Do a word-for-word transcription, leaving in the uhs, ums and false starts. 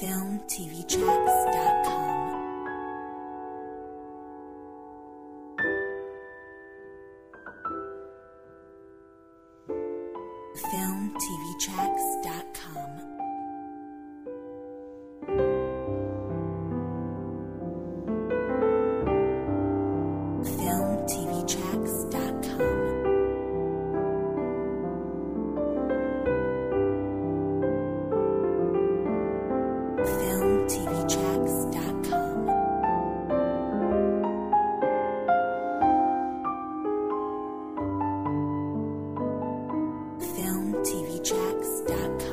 film t v tracks dot com. film t v tracks dot com. film t v tracks dot com. film t v tracks dot com. film t v tracks dot com.